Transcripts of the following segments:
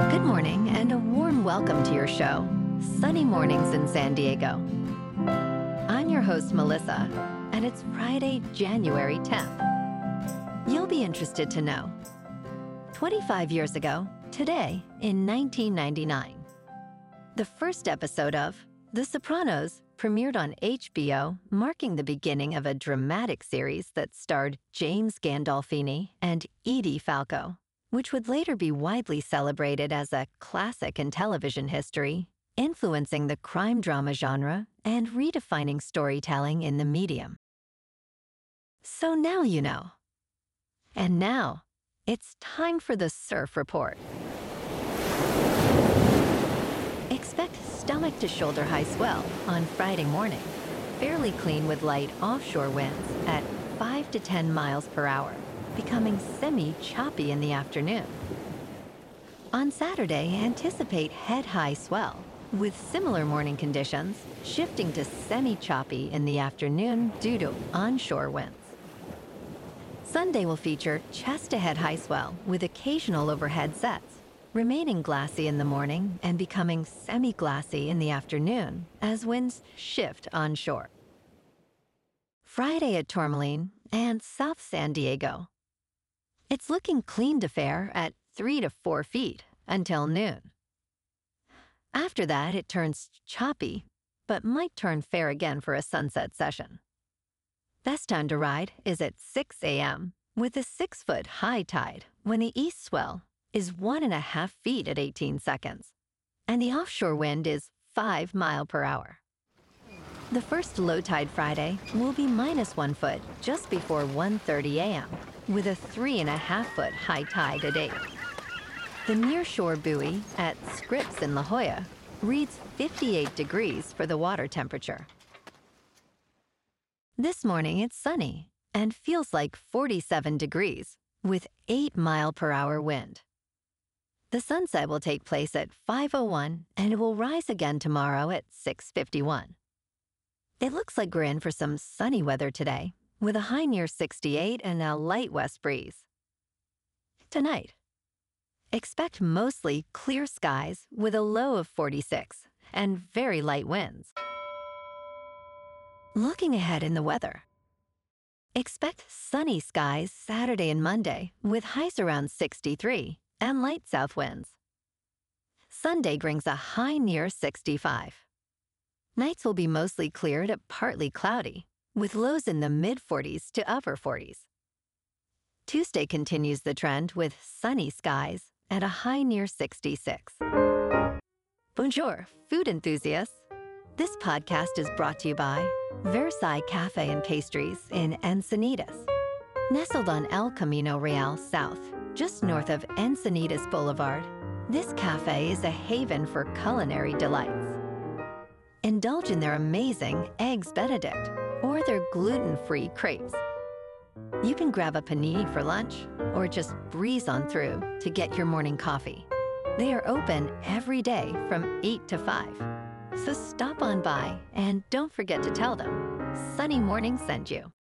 Good morning and a warm welcome to your show, Sunny Mornings in San Diego. I'm your host, Melissa, and it's Friday, January 10th. You'll be interested to know. 25 years ago, today, in 1999, the first episode of The Sopranos premiered on HBO, marking the beginning of a dramatic series that starred James Gandolfini and Edie Falco, which would later be widely celebrated as a classic in television history, influencing the crime drama genre and redefining storytelling in the medium. So now you know. And now, it's time for the Surf Report. Expect stomach-to-shoulder high swell on Friday morning, fairly clean with light offshore winds at 5 to 10 miles per hour, becoming semi-choppy in the afternoon. On Saturday, anticipate head-high swell, with similar morning conditions shifting to semi-choppy in the afternoon due to onshore winds. Sunday will feature chest-to-head high swell with occasional overhead sets, remaining glassy in the morning and becoming semi-glassy in the afternoon as winds shift onshore. Friday at Tourmaline and South San Diego. It's looking clean to fair at 3 to 4 feet until noon. After that, it turns choppy, but might turn fair again for a sunset session. Best time to ride is at 6 a.m. with a 6-foot high tide when the east swell is 1.5 feet at 18 seconds, and the offshore wind is 5 miles per hour. The first low tide Friday will be -1 foot just before 1:30 a.m., with a 3.5-foot high tide at 8. The nearshore buoy at Scripps in La Jolla reads 58 degrees for the water temperature. This morning it's sunny and feels like 47 degrees with 8 mile per hour wind. The sunset will take place at 5:01 and it will rise again tomorrow at 6:51. It looks like we're in for some sunny weather today, with a high near 68 and a light west breeze. Tonight, expect mostly clear skies with a low of 46 and very light winds. Looking ahead in the weather, expect sunny skies Saturday and Monday with highs around 63 and light south winds. Sunday brings a high near 65. Nights will be mostly clear to partly cloudy, with lows in the mid-40s to upper 40s. Tuesday continues the trend with sunny skies at a high near 66. Bonjour, food enthusiasts. This podcast is brought to you by Versailles Cafe and Pastries in Encinitas. Nestled on El Camino Real South, just north of Encinitas Boulevard, this cafe is a haven for culinary delights. Indulge in their amazing Eggs Benedict or their gluten-free crepes. You can grab a panini for lunch or just breeze on through to get your morning coffee. They are open every day from 8 to 5. So stop on by and don't forget to tell them Sunny Morning sent you.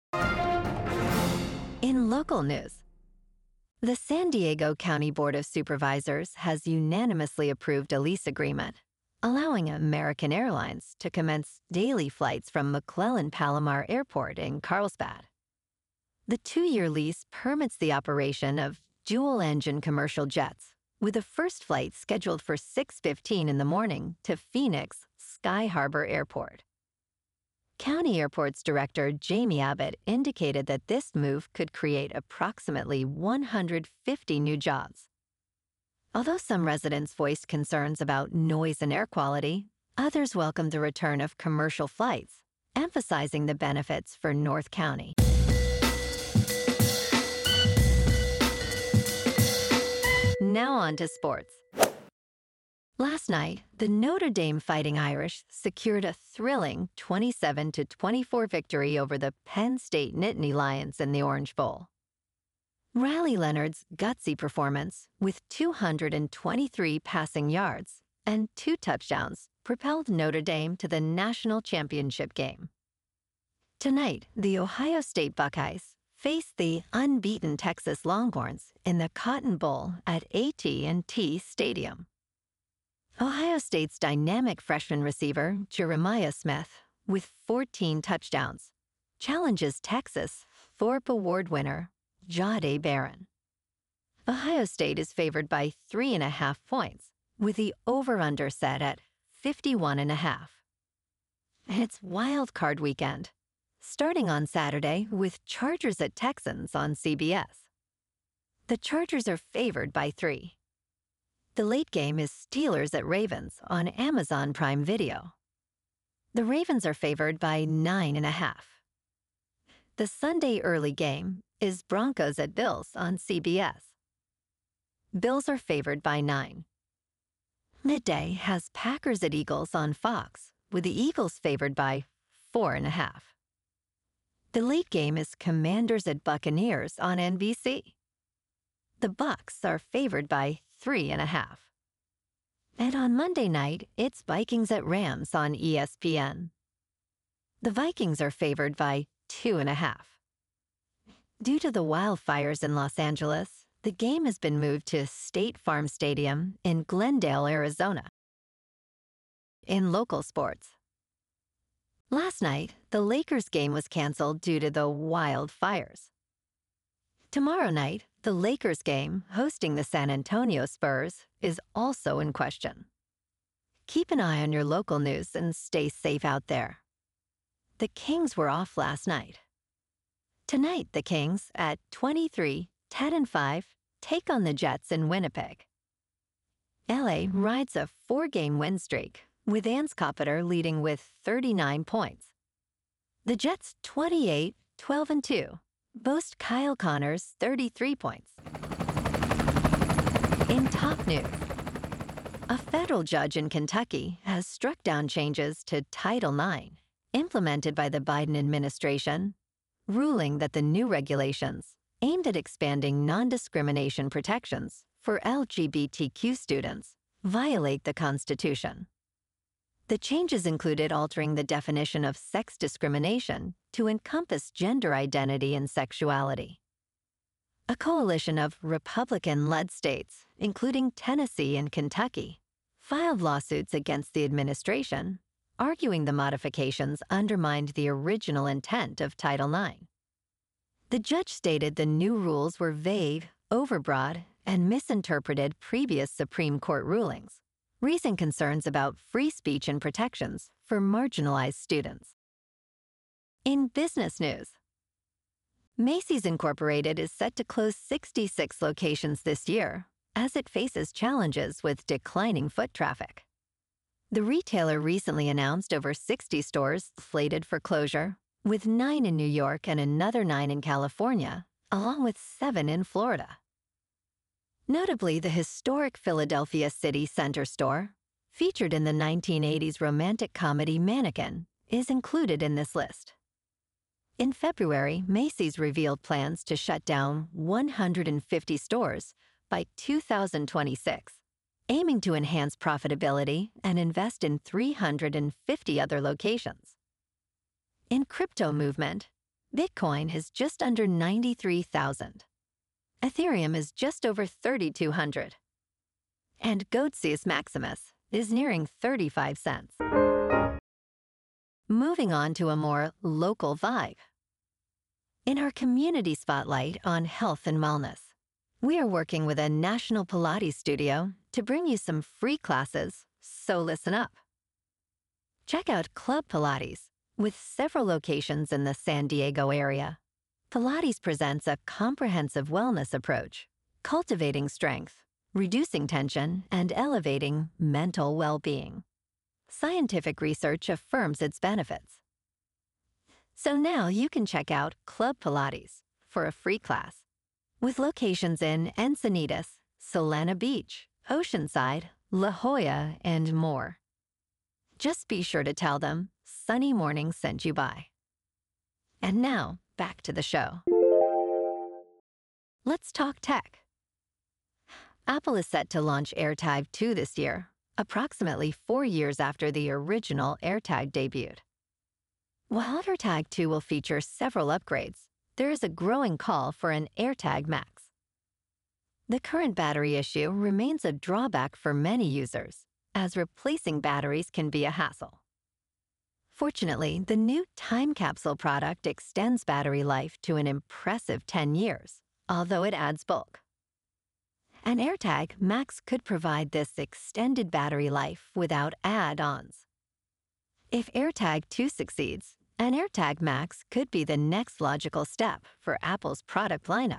In local news, the San Diego County Board of Supervisors has unanimously approved a lease agreement, allowing American Airlines to commence daily flights from McClellan-Palomar Airport in Carlsbad. The 2-year lease permits the operation of dual-engine commercial jets, with the first flight scheduled for 6:15 in the morning to Phoenix Sky Harbor Airport. County Airports Director Jamie Abbott indicated that this move could create approximately 150 new jobs. Although some residents voiced concerns about noise and air quality, others welcomed the return of commercial flights, emphasizing the benefits for North County. Now on to sports. Last night, the Notre Dame Fighting Irish secured a thrilling 27-24 victory over the Penn State Nittany Lions in the Orange Bowl. Riley Leonard's gutsy performance, with 223 passing yards and 2 touchdowns, propelled Notre Dame to the national championship game. Tonight, the Ohio State Buckeyes face the unbeaten Texas Longhorns in the Cotton Bowl at AT&T Stadium. Ohio State's dynamic freshman receiver, Jeremiah Smith, with 14 touchdowns, challenges Texas Thorpe Award winner, Jahdae Barron. Ohio State is favored by 3.5 points, with the over-under set at 51.5. It's wild card weekend, starting on Saturday with Chargers at Texans on CBS. The Chargers are favored by 3. The late game is Steelers at Ravens on Amazon Prime Video. The Ravens are favored by 9.5. The Sunday early game is Broncos at Bills on CBS. Bills are favored by 9. Midday has Packers at Eagles on Fox, with the Eagles favored by 4.5. The late game is Commanders at Buccaneers on NBC. The Bucs are favored by 3.5. And on Monday night, it's Vikings at Rams on ESPN. The Vikings are favored by 2.5. Due to the wildfires in Los Angeles, the game has been moved to State Farm Stadium in Glendale, Arizona. In local sports, last night, the Lakers game was canceled due to the wildfires. Tomorrow night, the Lakers game, hosting the San Antonio Spurs, is also in question. Keep an eye on your local news and stay safe out there. The Kings were off last night. Tonight, the Kings, at 23-10-5, take on the Jets in Winnipeg. LA rides a 4-game win streak, with Anscoppeter leading with 39 points. The Jets' 28-12-2 boast Kyle Connors 33 points. In top news, a federal judge in Kentucky has struck down changes to Title IX implemented by the Biden administration, ruling that the new regulations aimed at expanding non-discrimination protections for LGBTQ students violate the Constitution. The changes included altering the definition of sex discrimination to encompass gender identity and sexuality. A coalition of Republican-led states, including Tennessee and Kentucky, filed lawsuits against the administration, arguing the modifications undermined the original intent of Title IX. The judge stated the new rules were vague, overbroad, and misinterpreted previous Supreme Court rulings, raising concerns about free speech and protections for marginalized students. In business news, Macy's Incorporated is set to close 66 locations this year as it faces challenges with declining foot traffic. The retailer recently announced over 60 stores slated for closure, with 9 in New York and another 9 in California, along with 7 in Florida. Notably, the historic Philadelphia City Center store, featured in the 1980s romantic comedy Mannequin, is included in this list. In February, Macy's revealed plans to shut down 150 stores by 2026, aiming to enhance profitability and invest in 350 other locations. In crypto movement, Bitcoin is just under 93,000. Ethereum is just over 3,200. And Goatsius Maximus is nearing 35 cents. Moving on to a more local vibe. In our community spotlight on health and wellness, we are working with a national Pilates studio to bring you some free classes, so listen up. Check out Club Pilates, with several locations in the San Diego area. Pilates presents a comprehensive wellness approach, cultivating strength, reducing tension, and elevating mental well-being. Scientific research affirms its benefits. So now you can check out Club Pilates for a free class, with locations in Encinitas, Solana Beach, Oceanside, La Jolla, and more. Just be sure to tell them Sunny Morning sent you by. And now, back to the show. Let's talk tech. Apple is set to launch AirTag 2 this year, approximately 4 years after the original AirTag debuted. While AirTag 2 will feature several upgrades, there is a growing call for an AirTag Max. The current battery issue remains a drawback for many users, as replacing batteries can be a hassle. Fortunately, the new time capsule product extends battery life to an impressive 10 years, although it adds bulk. An AirTag Max could provide this extended battery life without add-ons. If AirTag 2 succeeds, an AirTag Max could be the next logical step for Apple's product lineup.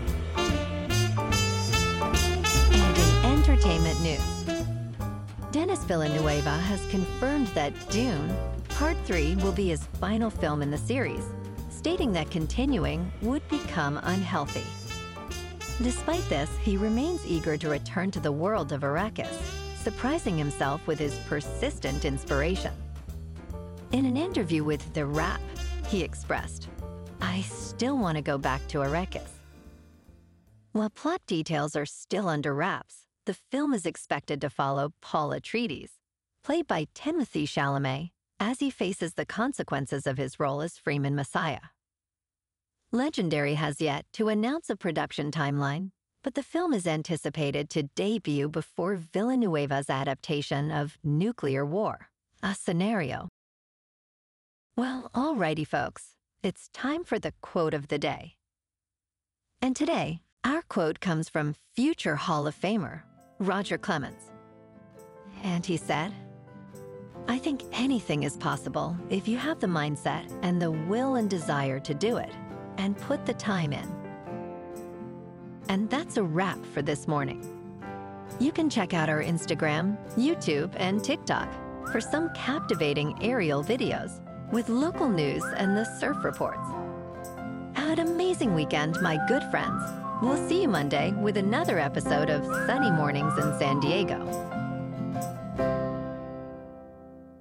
And in entertainment news, Denis Villeneuve has confirmed that Dune, Part 3 will be his final film in the series, stating that continuing would become unhealthy. Despite this, he remains eager to return to the world of Arrakis, surprising himself with his persistent inspiration. In an interview with The Wrap, he expressed, "I still want to go back to Arrakis." While plot details are still under wraps, the film is expected to follow Paul Atreides, played by Timothée Chalamet, as he faces the consequences of his role as Freeman Messiah. Legendary has yet to announce a production timeline, but the film is anticipated to debut before Villeneuve's adaptation of Nuclear War, a scenario. Well, alrighty folks, it's time for the quote of the day. And today, our quote comes from future Hall of Famer, Roger Clemens. And he said, "I think anything is possible if you have the mindset and the will and desire to do it, and put the time in." And that's a wrap for this morning. You can check out our Instagram, YouTube, and TikTok for some captivating aerial videos with local news and the surf reports. Have an amazing weekend, my good friends. We'll see you Monday with another episode of Sunny Mornings in San Diego.